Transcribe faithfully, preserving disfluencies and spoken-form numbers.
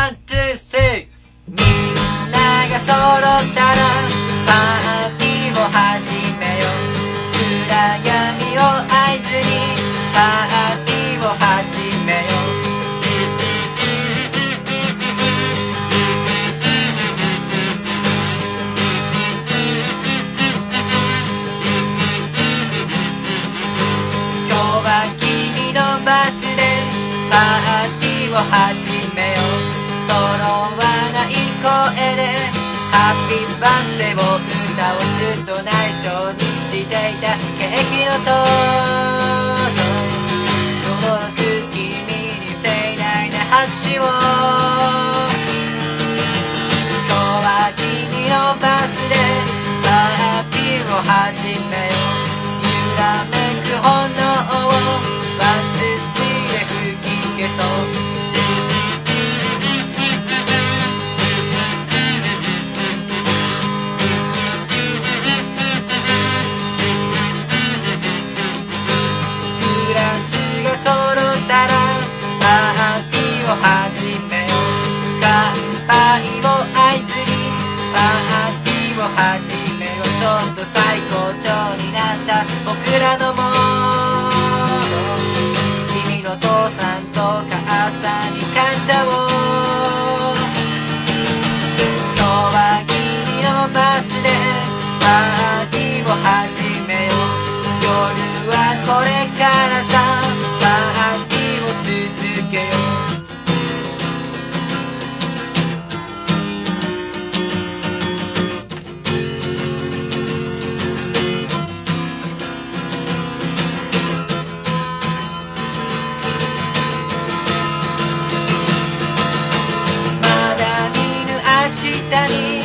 ワン、ツー、スリー。みんなが揃ったらパーティーを始めよう。暗闇を合図にパーティーを始めよう。今日は君のバースデーパーティーを始めよう。揃わない声でハッピーバースデーを歌をずっと内緒にしていたケーキの音届く君に盛大な拍手を。今日は君のバースデーパーティーを始めよう。揺らめく炎をワンツースリーで吹き消そう。揃ったらパーティーを始めよう。乾杯を合図にパーティーを始めよう。ちょっと最高潮になった僕らのもの。君の父さんと母さんに感謝を。今日は君のバースデーパーティーを始めよう。夜はこれからさパーティーを続けよう。まだ見ぬ明日に